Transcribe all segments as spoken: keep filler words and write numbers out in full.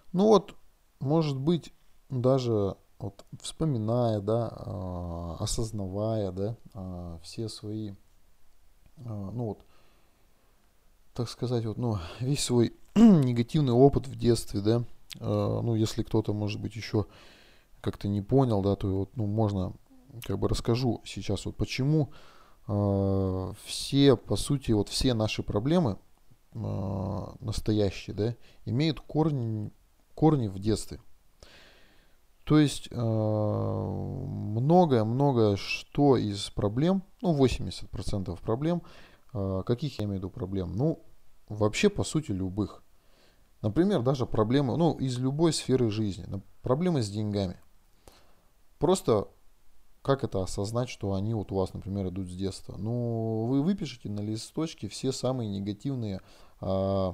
Ну вот, может быть, даже вот вспоминая, да, а, осознавая, да, а, все свои, а, ну вот, так сказать, вот, ну, весь свой негативный опыт в детстве, да, а, ну, если кто-то, может быть, еще как-то не понял, да, то вот, ну, можно, как бы расскажу сейчас вот почему а, все, по сути, вот все наши проблемы а, настоящие, да, имеют корни, корни в детстве. То есть многое-многое что из проблем, ну восемьдесят процентов проблем, а, каких я имею в виду проблем? Ну, вообще, по сути, любых. Например, даже проблемы, ну, из любой сферы жизни. Нап- Проблемы с деньгами. Просто как это осознать, что они вот у вас, например, идут с детства? Ну, вы выпишите на листочке все самые негативные, а,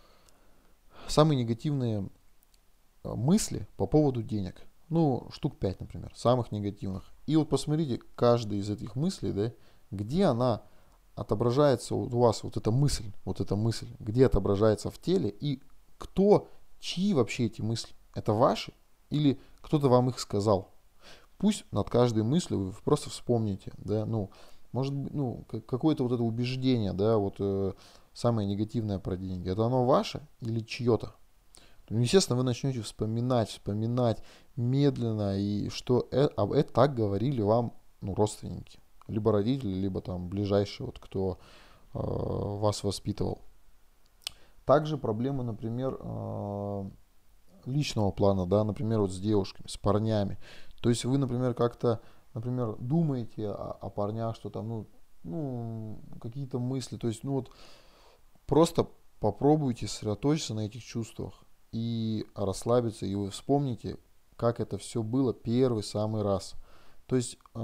самые негативные а, мысли по поводу денег. Ну, штук пять, например, самых негативных. И вот посмотрите каждый из этих мыслей, да, где она отображается вот у вас, вот эта мысль, вот эта мысль, где отображается в теле, и кто, чьи вообще эти мысли? Это ваши? Или кто-то вам их сказал? Пусть над каждой мыслью вы просто вспомните, да, ну, может быть, ну, какое-то вот это убеждение, да, вот э, самое негативное про деньги, это оно ваше или чье-то? Ну, естественно, вы начнете вспоминать, вспоминать медленно, и что э, об это так говорили вам, ну, родственники, либо родители, либо там ближайший, вот кто э, вас воспитывал. Также проблемы, например, э, личного плана, да, например, вот с девушками, с парнями. То есть вы, например, как-то, например, думаете о, о парнях, что там, ну, ну, какие-то мысли, то есть, ну вот просто попробуйте сосредоточиться на этих чувствах и расслабиться, и вы вспомните, как это все было первый самый раз. То есть э,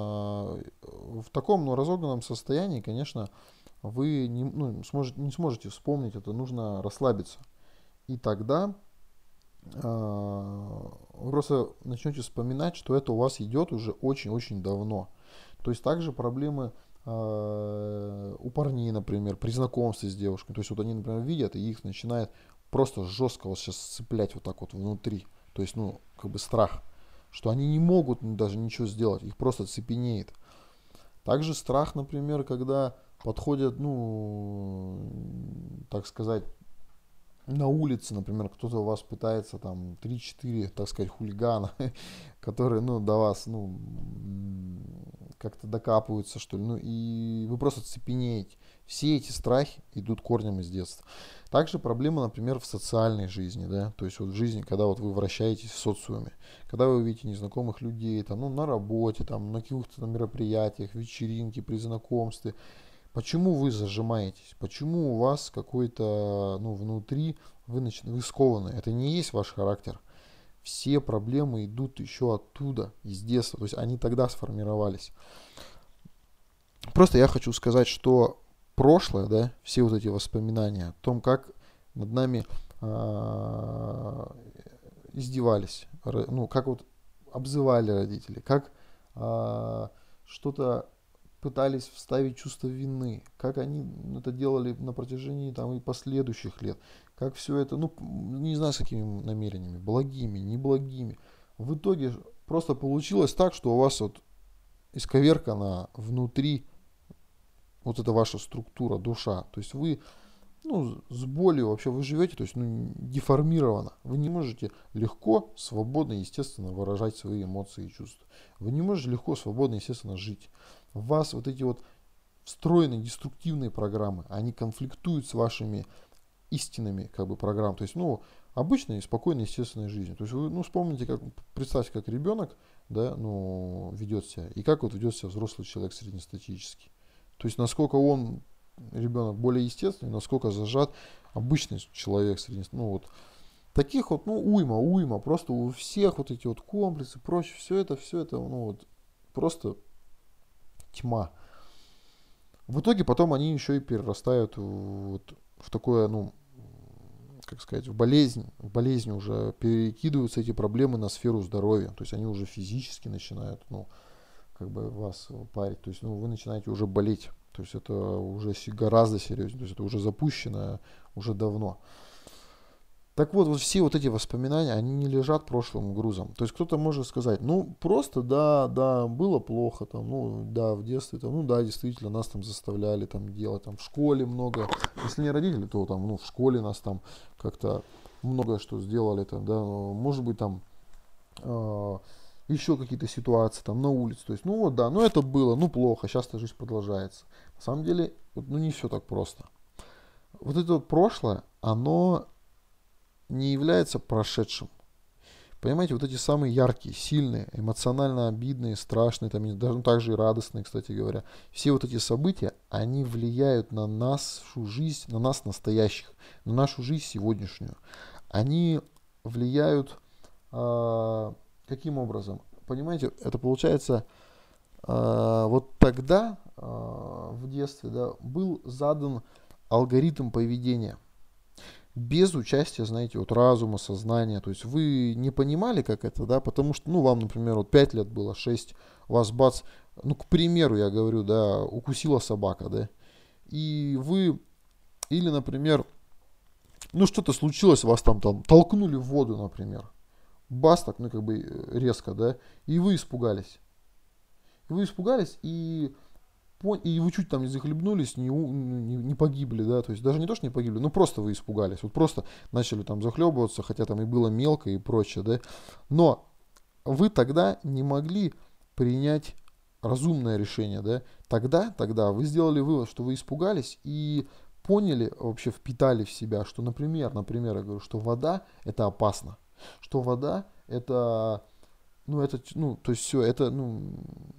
в таком, ну, разогнанном состоянии, конечно, вы не, ну, сможете, не сможете вспомнить это, нужно расслабиться. И тогда э, вы просто начнете вспоминать, что это у вас идет уже очень-очень давно. То есть также проблемы э, у парней, например, при знакомстве с девушкой. То есть вот они, например, видят, и их начинает просто жестко вот сейчас цеплять вот так вот внутри. То есть, ну, как бы страх, что они не могут даже ничего сделать, их просто цепенеет. Также страх, например, когда подходят, ну, так сказать, на улице, например, кто-то у вас пытается там три-четыре, так сказать, хулигана, которые, ну, до вас, ну, как-то докапываются, что ли, ну, и вы просто цепенеете. Все эти страхи идут корнем из детства. Также проблема, например, в социальной жизни, да, то есть вот в жизни, когда вот вы вращаетесь в социуме, когда вы видите незнакомых людей, там, ну, на работе, там, на каких-то там мероприятиях, вечеринке, при знакомстве, почему вы зажимаетесь? Почему у вас какой-то, ну, внутри вы, нач... вы скованы? Это не есть ваш характер. Все проблемы идут еще оттуда, из детства. То есть они тогда сформировались. Просто я хочу сказать, что прошлое, да, все вот эти воспоминания о том, как над нами а, издевались, ну, как вот обзывали родители, как а, что-то пытались вставить чувство вины, как они это делали на протяжении там и последующих лет, как все это, ну, не знаю с какими намерениями, благими, неблагими. В итоге просто получилось так, что у вас вот исковеркана внутри вот эта ваша структура, душа. То есть вы, ну, с болью вообще вы живете, то есть, ну, деформировано. Вы не можете легко, свободно, естественно, выражать свои эмоции и чувства. Вы не можете легко, свободно, естественно, жить. В вас вот эти вот встроенные деструктивные программы, они конфликтуют с вашими истинными, как бы, программами. То есть, ну, обычной, спокойной, естественной жизнью. То есть вы, ну, вспомните, как, представьте, как ребенок, да, ну, ведет себя, и как вот ведет себя взрослый человек среднестатический. То есть, насколько он, ребенок, более естественный, насколько зажат обычный человек среднестатический. Ну, вот, таких вот, ну, уйма, уйма, просто у всех вот эти вот комплексы, прочее, все это, все это, ну, вот, просто тьма. В итоге потом они еще и перерастают вот в такое, ну, как сказать, в болезнь, в болезнь уже перекидываются эти проблемы на сферу здоровья. То есть они уже физически начинают, ну, как бы вас парить. То есть, ну, вы начинаете уже болеть. То есть это уже гораздо серьезнее. То есть это уже запущено уже давно. Так вот, вот все вот эти воспоминания, они не лежат прошлым грузом. То есть кто-то может сказать, ну просто да, да, было плохо, там, ну да, в детстве, там, ну да, действительно, нас там заставляли там делать, там в школе много, если не родители, то там, ну в школе нас там как-то многое что сделали, там, да, ну, может быть там э, еще какие-то ситуации там на улице, то есть, ну вот да, ну это было, ну плохо, сейчас-то жизнь продолжается. На самом деле, вот, ну не все так просто. Вот это вот прошлое, оно не является прошедшим. Понимаете, вот эти самые яркие, сильные, эмоционально обидные, страшные, там, и даже ну, также и радостные, кстати говоря, все вот эти события, они влияют на нашу жизнь, на нас настоящих, на нашу жизнь сегодняшнюю. Они влияют а, каким образом? Понимаете, это получается, а, вот тогда, а, в детстве, да, был задан алгоритм поведения без участия, знаете, вот разума, сознания. То есть вы не понимали, как это, да, потому что, ну, вам, например, вот пять лет было, шесть, у вас бац, ну, к примеру, я говорю, да, укусила собака, да, и вы, или, например, ну, что-то случилось, вас там, там толкнули в воду, например, бас так, ну, как бы э, резко, да, и вы испугались. И вы испугались, и и вы чуть там не захлебнулись, не, у- не, не погибли, да, то есть даже не то, что не погибли, ну просто вы испугались, вот просто начали там захлебываться, хотя там и было мелко и прочее, да, но вы тогда не могли принять разумное решение, да, тогда, тогда вы сделали вывод, что вы испугались и поняли, вообще впитали в себя, что, например, например, я говорю, что вода это опасно, что вода это, ну, это, ну, то есть все, это, ну,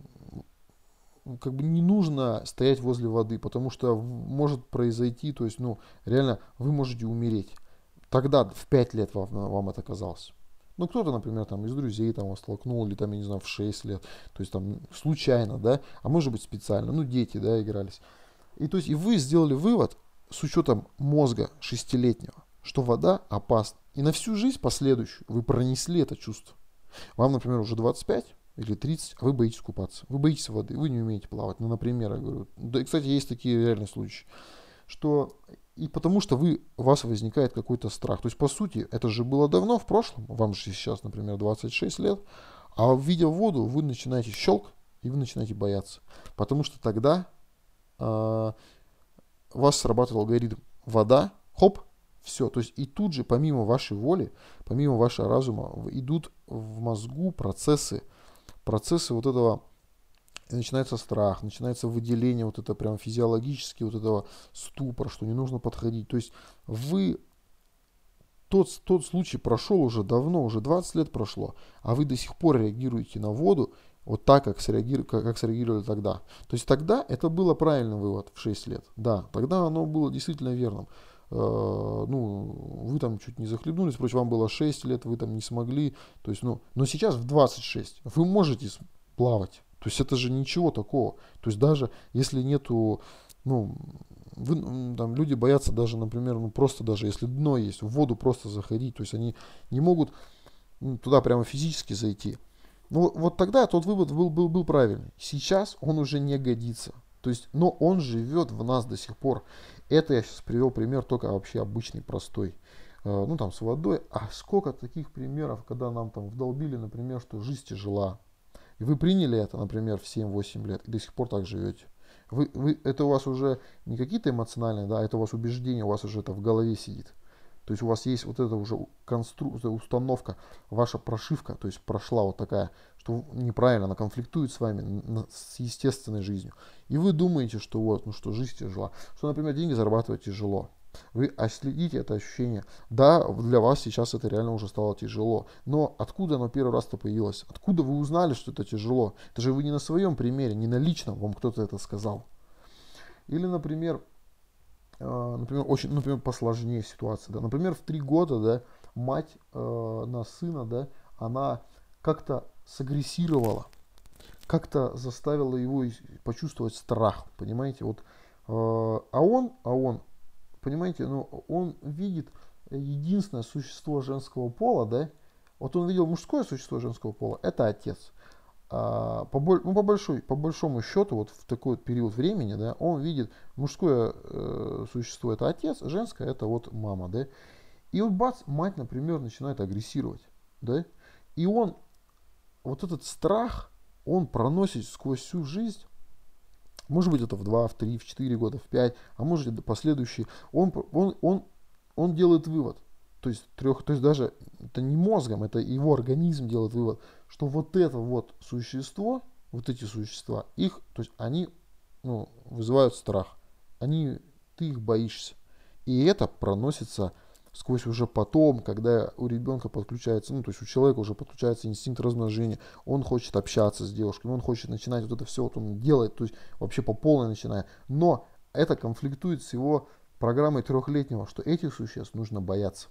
как бы не нужно стоять возле воды, потому что может произойти, то есть, ну, реально, вы можете умереть. Тогда, в пять лет вам, вам это казалось. Ну, кто-то, например, там из друзей там вас столкнул, или там, я не знаю, в шесть лет, то есть там случайно, да, а может быть специально, ну, дети, да, игрались. И то есть, и вы сделали вывод с учетом мозга шестилетнего, что вода опасна. И на всю жизнь последующую вы пронесли это чувство. Вам, например, уже двадцать пять или тридцать, а вы боитесь купаться. Вы боитесь воды, вы не умеете плавать. Ну, например, я говорю. Да, и, кстати, есть такие реальные случаи. Что и потому что вы, у вас возникает какой-то страх. То есть, по сути, это же было давно в прошлом. Вам же сейчас, например, двадцать шесть лет. А видя воду, вы начинаете щелк, и вы начинаете бояться. Потому что тогда а, у вас срабатывал алгоритм. Вода, хоп, все. То есть и тут же, помимо вашей воли, помимо вашего разума, идут в мозгу процессы, процессы вот этого, и начинается страх, начинается выделение вот это прям физиологически вот этого ступора, что не нужно подходить. То есть вы, тот, тот случай прошел уже давно, уже двадцать лет прошло, а вы до сих пор реагируете на воду вот так, как, среагиру, как, как среагировали тогда. То есть тогда это было правильный вывод в шесть лет. Да, тогда оно было действительно верным. Э, ну, вы там чуть не захлебнулись, впрочем, вам было шесть лет, вы там не смогли. То есть, ну, но сейчас в двадцать шесть вы можете плавать. То есть это же ничего такого. То есть даже если нету, ну, вы, м, там люди боятся даже, например, ну просто даже если дно есть, в воду просто заходить. То есть они не могут ну, туда прямо физически зайти. Ну вот вот тогда тот вывод был, был, был правильный. Сейчас он уже не годится. То есть, но он живет в нас до сих пор. Это я сейчас привел пример только вообще обычный, простой. Э, Ну там с водой. А сколько таких примеров, когда нам там вдолбили, например, что жизнь тяжела. И вы приняли это, например, в семь-восемь лет и до сих пор так живете. Вы, вы, это у вас уже не какие-то эмоциональные, да, это у вас убеждения, у вас уже это в голове сидит. То есть у вас есть вот эта уже конструкция, установка, ваша прошивка, то есть прошла вот такая, что неправильно, она конфликтует с вами, на- с естественной жизнью. И вы думаете, что вот, ну что жизнь тяжела, что, например, деньги зарабатывать тяжело. Вы следите это ощущение. Да, для вас сейчас это реально уже стало тяжело. Но откуда оно первый раз-то появилось? Откуда вы узнали, что это тяжело? Это же вы не на своем примере, не на личном вам кто-то это сказал. Или, например, э, например, очень, например, посложнее ситуация. Да? Например, в три года, да, мать э, на сына, да, она как-то сагрессировала, как-то заставила его ис- почувствовать страх, понимаете? Вот, э, а он, а он понимаете, ну, он видит единственное существо женского пола, да, вот он видел мужское существо женского пола, это отец. А, по, боль- ну, по, большой, по большому счету, вот в такой вот период времени, да, он видит мужское э, существо это отец, женское это вот мама, да. И вот бац, мать, например, начинает агрессировать, да, и он, вот этот страх, он проносит сквозь всю жизнь, может быть, это в два, в три, в четыре года, в пять, а может быть, последующие. Он, он, он, он делает вывод. То есть, трех, то есть даже это не мозгом, это его организм делает вывод, что вот это вот существо, вот эти существа, их, то есть они ну, вызывают страх. Они, ты их боишься. И это проносится сквозь уже потом, когда у ребенка подключается, ну, то есть у человека уже подключается инстинкт размножения, он хочет общаться с девушками, он хочет начинать вот это все, вот он делает, то есть вообще по полной начиная. Но это конфликтует с его программой трехлетнего, что этих существ нужно бояться.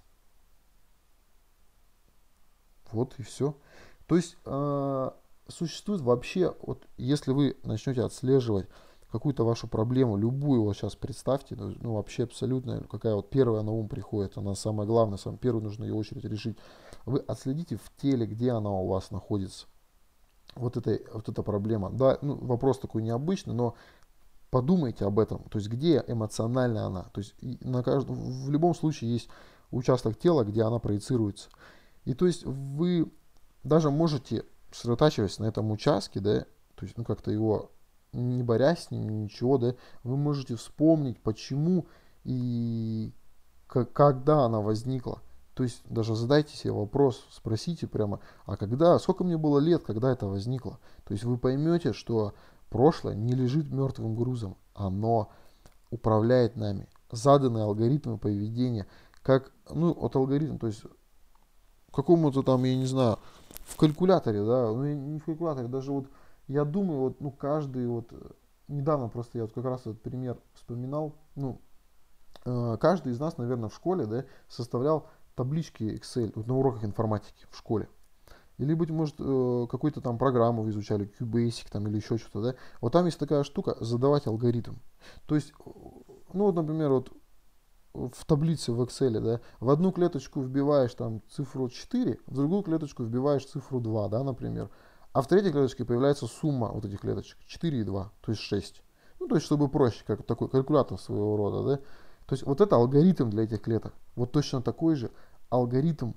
Вот и все. То есть э, существует вообще, вот если вы начнете отслеживать какую-то вашу проблему, любую вот сейчас представьте, ну вообще абсолютно, какая вот первая на ум приходит, она самая главная, самую первую нужно ее очередь решить. Вы отследите в теле, где она у вас находится. Вот, это, вот эта проблема. Да, ну, вопрос такой необычный, но подумайте об этом. То есть где эмоционально она. То есть на каждом, в любом случае есть участок тела, где она проецируется. И то есть вы даже можете, сосредотачиваясь на этом участке, да, то есть ну как-то его не борясь с ним, ничего, да, вы можете вспомнить, почему и к- когда она возникла. То есть даже задайте себе вопрос, спросите прямо, а когда, сколько мне было лет, когда это возникло. То есть вы поймете, что прошлое не лежит мертвым грузом, оно управляет нами. Заданные алгоритмы поведения, как, ну, от алгоритма, то есть какому-то там, я не знаю, в калькуляторе, да, ну не в калькуляторе, даже вот я думаю, вот, ну каждый вот, э, недавно просто я вот как раз этот пример вспоминал, ну, э, каждый из нас, наверное, в школе, да, составлял таблички Excel вот на уроках информатики в школе. Или, быть может, э, какую-то там программу вы изучали, Q-Basic там или еще что-то, да. Вот там есть такая штука, задавать алгоритм. То есть, э, ну вот, например, вот в таблице в Excel, да, в одну клеточку вбиваешь там цифру четыре, в другую клеточку вбиваешь цифру два, да, например. А в третьей клеточке появляется сумма вот этих клеточек четыре и два, то есть шесть. Ну, то есть, чтобы проще, как такой калькулятор своего рода, да. То есть, вот это алгоритм для этих клеток. Вот точно такой же алгоритм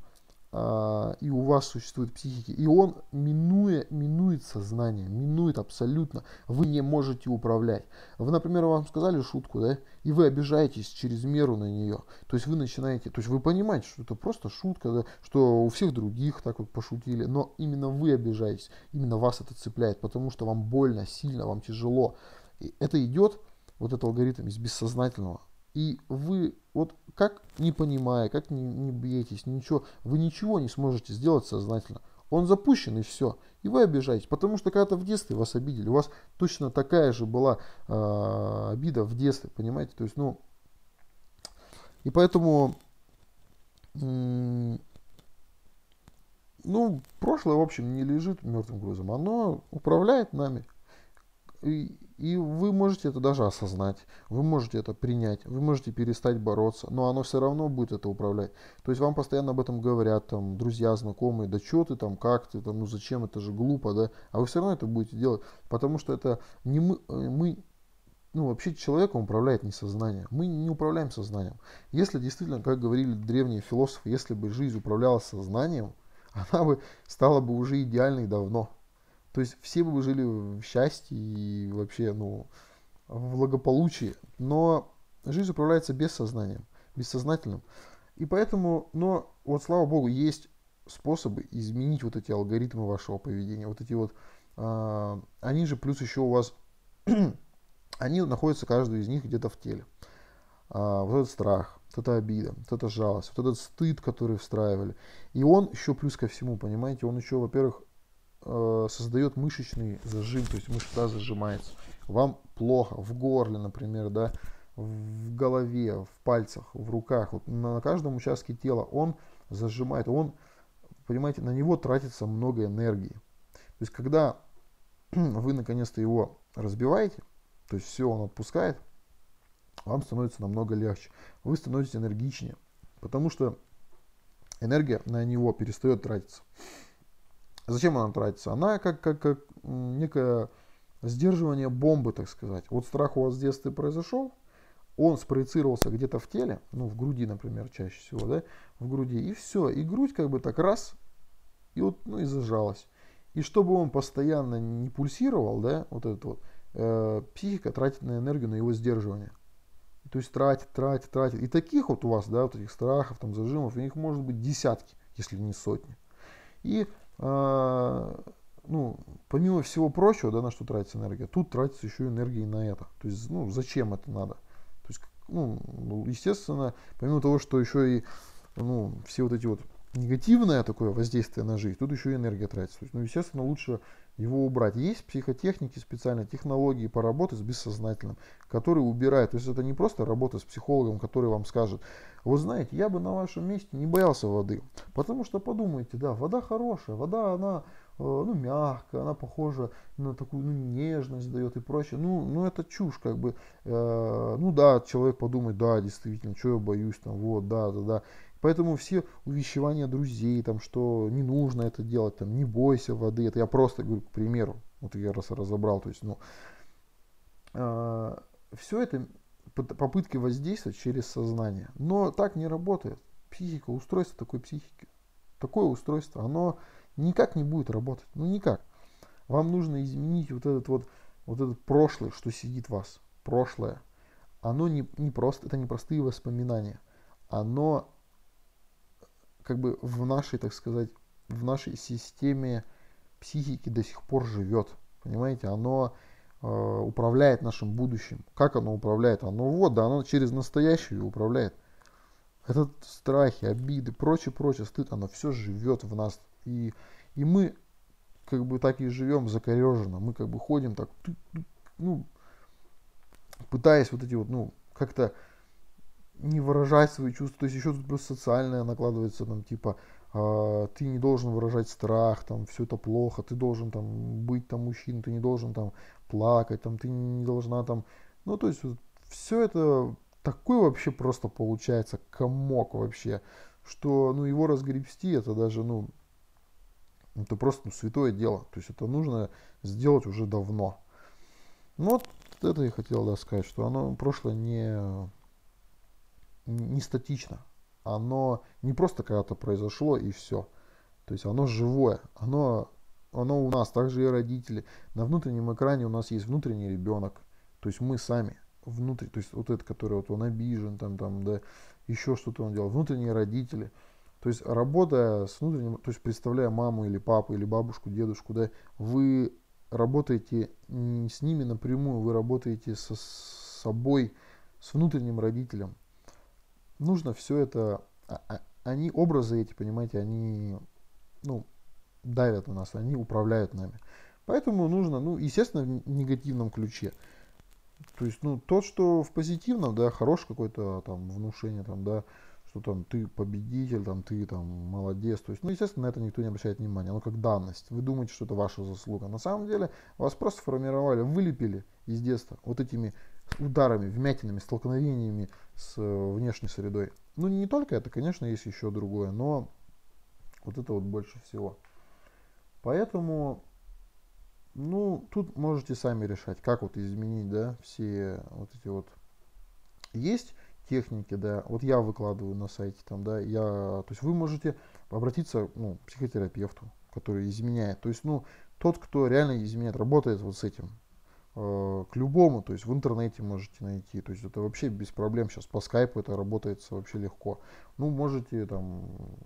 а, и у вас существует психики, и он минуя, минует сознание, минует абсолютно. Вы не можете управлять. Вы, например, вам сказали шутку, да, и вы обижаетесь через меру на нее. То есть вы начинаете, то есть вы понимаете, что это просто шутка, да, что у всех других так вот пошутили, но именно вы обижаетесь, именно вас это цепляет, потому что вам больно, сильно, вам тяжело. И это идет, вот этот алгоритм из бессознательного. И вы, вот как не понимая, как не, не бьетесь, ничего, вы ничего не сможете сделать сознательно. Он запущен и все. И вы обижаетесь. Потому что когда-то в детстве вас обидели. У вас точно такая же была э, обида в детстве, понимаете? То есть, ну, и поэтому, м, ну, прошлое, в общем, не лежит мертвым грузом. Оно управляет нами. И, и вы можете это даже осознать, вы можете это принять, вы можете перестать бороться, но оно все равно будет это управлять. То есть вам постоянно об этом говорят, там, друзья, знакомые, да что ты там, как ты там, ну зачем, это же глупо, да, а вы все равно это будете делать, потому что это не мы, э, мы ну, вообще человеком управляет не сознание. Мы не управляем сознанием. Если действительно, как говорили древние философы, если бы жизнь управляла сознанием, она бы стала бы уже идеальной давно. То есть все бы жили в счастье и вообще, ну, в благополучии. Но жизнь управляется бессознанием, бессознательным. И поэтому, но вот слава богу, есть способы изменить вот эти алгоритмы вашего поведения. Вот эти вот, а, они же плюс еще у вас, они находятся, каждый из них где-то в теле. А, вот этот страх, вот эта обида, вот эта жалость, вот этот стыд, который встраивали. И он еще плюс ко всему, понимаете, он еще, во-первых, э, создает мышечный зажим, то есть мышца зажимается. Вам плохо в горле, например, да, в голове, в пальцах, в руках, вот на каждом участке тела он зажимает, он, понимаете, на него тратится много энергии. То есть когда вы наконец-то его разбиваете, то есть все он отпускает, вам становится намного легче, вы становитесь энергичнее, потому что энергия на него перестает тратиться. Зачем она тратится? Она как, как, как некое сдерживание бомбы, так сказать. Вот страх у вас в детстве произошел, он спроецировался где-то в теле, ну, в груди, например, чаще всего, да, в груди, и все, и грудь как бы так раз, и вот, ну, и зажалась. И чтобы он постоянно не пульсировал, да, вот этот вот, э, психика тратит на энергию на его сдерживание. То есть тратит, тратит, тратит. И таких вот у вас, да, вот этих страхов, там, зажимов, у них может быть десятки, если не сотни. И, э, ну, помимо всего прочего, да, на что тратится энергия, тут тратится еще энергия и на это. То есть, ну, зачем это надо? То есть, ну, естественно, помимо того, что еще и, ну, все вот эти вот негативное такое воздействие на жизнь, тут еще и энергия тратится. То есть, ну, естественно, лучше его убрать. Есть психотехники, специальные технологии по работе с бессознательным, которые убирают. То есть это не просто работа с психологом, который вам скажет: вот знаете, я бы на вашем месте не боялся воды. Потому что подумайте, да, вода хорошая, вода, она, э, ну, мягкая, она похожа на такую, ну, нежность дает и прочее. Ну, ну это чушь, как бы. Э, ну да, человек подумает: да, действительно, что я боюсь, там, вот, да, да, да. Поэтому все увещевания друзей, там, что не нужно это делать, там, не бойся воды, это я просто говорю, к примеру, вот я раз разобрал, то есть, ну, э, все это попытки воздействовать через сознание, но так не работает. Психика, устройство такой психики, такое устройство, оно никак не будет работать, ну никак. Вам нужно изменить вот этот вот, вот этот прошлое, что сидит в вас, прошлое. Оно не, не просто, это не простые воспоминания, оно как бы в нашей, так сказать, в нашей системе психики до сих пор живет. Понимаете, оно э, управляет нашим будущим. Как оно управляет? Оно вот, да, оно через настоящее управляет. Это страхи, обиды, прочее, прочее, стыд, оно все живет в нас. И, и мы как бы так и живем закореженно. Мы как бы ходим так, ну, пытаясь вот эти вот, ну, как-то не выражать свои чувства, то есть еще тут плюс социальное накладывается, там, типа, э, ты не должен выражать страх, там, все это плохо, ты должен, там, быть, там, мужчиной, ты не должен, там, плакать, там, ты не должна, там, ну, то есть, вот, все это такой вообще просто получается комок вообще, что, ну, его разгребсти, это даже, ну, это просто, ну, святое дело, то есть, это нужно сделать уже давно. Ну, вот это я хотел, да, сказать, что оно, прошлое не не статично. Оно не просто когда-то произошло и все. То есть оно живое. Оно, оно у нас, также и родители. На внутреннем экране у нас есть внутренний ребенок. То есть мы сами. Внутрь, то есть вот этот, который вот он обижен, там, там, да, еще что-то он делал. Внутренние родители. То есть работая с внутренним, то есть представляя маму или папу, или бабушку, дедушку, да, вы работаете не с ними напрямую, вы работаете со собой, с внутренним родителем. Нужно все это, они, образы эти, понимаете, они, ну, давят на нас, они управляют нами. Поэтому нужно, ну, естественно, в негативном ключе. То есть, ну, тот, что в позитивном, да, хорош какое-то там внушение, там, да, что там ты победитель, там, ты там молодец. То есть, ну, естественно, на это никто не обращает внимания. Оно как данность. Вы думаете, что это ваша заслуга. На самом деле, вас просто формировали, вылепили из детства вот этими ударами, вмятинами, столкновениями с внешней средой. Ну, не только это, конечно, есть еще другое, но вот это вот больше всего. Поэтому, ну, тут можете сами решать, как вот изменить, да, все вот эти вот. Есть техники, да, вот я выкладываю на сайте, там, да, я, то есть вы можете обратиться, ну, к психотерапевту, который изменяет. То есть, ну, тот, кто реально изменяет, работает вот с этим. К любому, то есть в интернете можете найти, то есть это вообще без проблем, сейчас по скайпу это работает вообще легко. Ну, можете там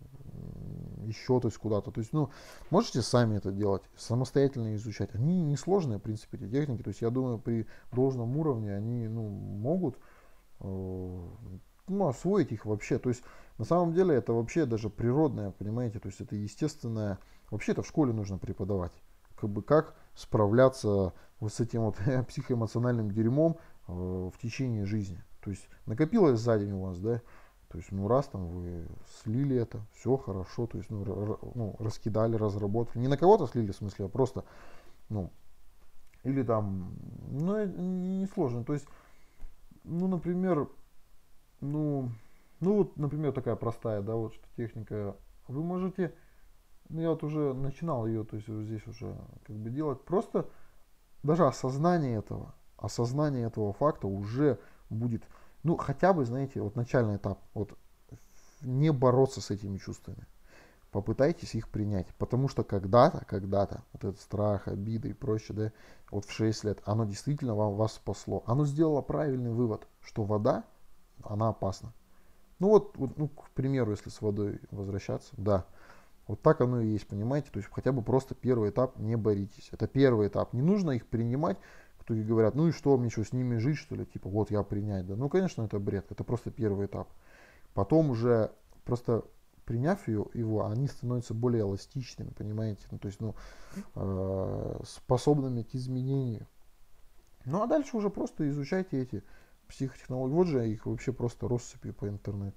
еще, то есть куда-то, то есть, ну, можете сами это делать, самостоятельно изучать. Они несложные, в принципе, эти техники, то есть я думаю, при должном уровне они, ну, могут, э, ну, освоить их вообще. То есть на самом деле это вообще даже природное, понимаете, то есть это естественное, вообще это в школе нужно преподавать. Как бы как справляться вот с этим вот психоэмоциональным дерьмом э, в течение жизни. То есть накопилось за день у вас, да, то есть, ну, раз там вы слили это, все хорошо, то есть, ну, р- ну, раскидали, разработали. Не на кого-то слили, в смысле, а просто, ну, или там, ну, э, не сложно. То есть, ну, например, ну, ну, вот, например, такая простая, да, вот, что техника, вы можете, ну, я вот уже начинал ее, то есть, вот здесь уже как бы делать, просто даже осознание этого, осознание этого факта уже будет Ну, хотя бы, знаете, вот начальный этап, вот не бороться с этими чувствами. Попытайтесь их принять, потому что когда-то, когда-то, вот этот страх, обиды и прочее, да, вот в шесть лет, оно действительно вам, вас спасло. Оно сделало правильный вывод, что вода, она опасна. Ну вот, вот ну, к примеру, если с водой возвращаться, да, вот так оно и есть, понимаете? То есть хотя бы просто первый этап, не боритесь. Это первый этап. Не нужно их принимать. Кто-то говорят, ну и что, мне что, с ними жить, что ли? Типа, вот я принять, да. Ну, конечно, это бред. Это просто первый этап. Потом уже просто приняв ее, его, они становятся более эластичными, понимаете? Ну, то есть, ну, э, способными к изменению. Ну, а дальше уже просто изучайте эти психотехнологии. Вот же их вообще просто россыпью по интернету.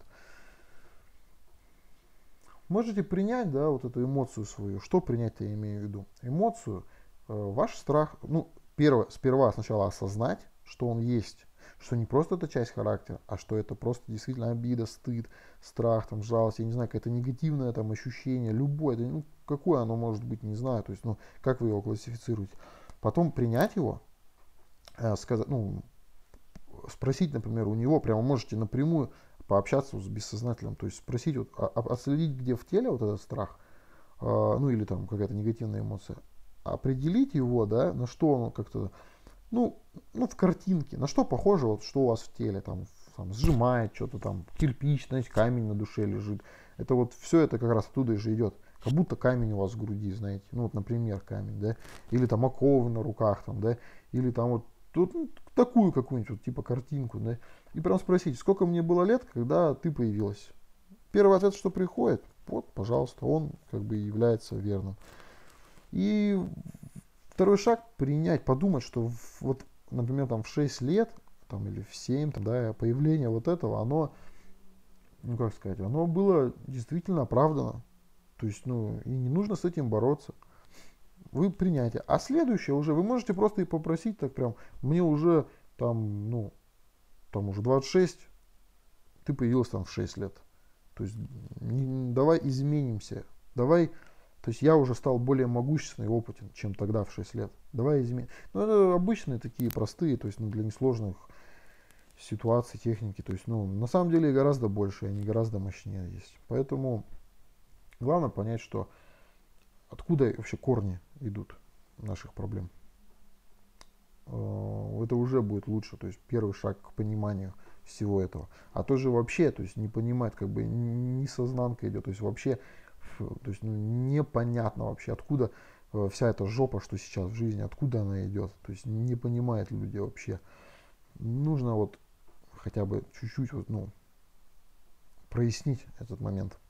Можете принять, да, вот эту эмоцию свою. Что принять-то я имею в виду? Эмоцию, э, ваш страх, ну, первое, сперва сначала осознать, что он есть, что не просто это часть характера, а что это просто действительно обида, стыд, страх, там, жалость, я не знаю, какое-то негативное там ощущение, любое, да, ну, какое оно может быть, не знаю, то есть, ну, как вы его классифицируете. Потом принять его, э, сказать, ну, спросить, например, у него, прямо можете напрямую пообщаться с бессознательным, то есть спросить, вот, а, а- отследить, где в теле вот этот страх, а, ну или там какая-то негативная эмоция, определить его, да, на что он как-то, ну, ну в картинке, на что похоже, вот что у вас в теле, там, там сжимает что-то там, кирпич, знаете, камень на душе лежит, это вот все это как раз оттуда же идет, как будто камень у вас в груди, знаете, ну вот, например, камень, да, или там оковы на руках, там, да, или там вот тут ну, такую какую-нибудь вот, типа картинку, да, и прям спросить, сколько мне было лет, когда ты появилась. Первый ответ, что приходит, вот, пожалуйста, он как бы является верным. И второй шаг принять, подумать, что в- вот, например, там в шесть лет, там, или в семь, там, да, появление вот этого, оно, ну как сказать, оно было действительно оправдано. То есть, ну, и не нужно с этим бороться. Вы принятие. А следующее уже, вы можете просто и попросить так прям, мне уже там, ну, там уже двадцать шесть, ты появилась там в шесть лет. То есть не, давай изменимся. Давай, то есть я уже стал более могущественный и опытен, чем тогда в шесть лет. Давай изменим. Ну, это обычные такие простые, то есть ну, для несложных ситуаций, техники. То есть, ну, на самом деле гораздо больше, они гораздо мощнее есть. Поэтому главное понять, что откуда вообще корни идут наших проблем. Э, Это уже будет лучше, то есть первый шаг к пониманию всего этого. А то же вообще, то есть не понимать, как бы не сознанка идет, то есть вообще, ф- то есть ну, непонятно вообще, откуда э, вся эта жопа, что сейчас в жизни, откуда она идет. То есть не понимают люди вообще. Нужно вот хотя бы чуть-чуть вот, ну, прояснить этот момент.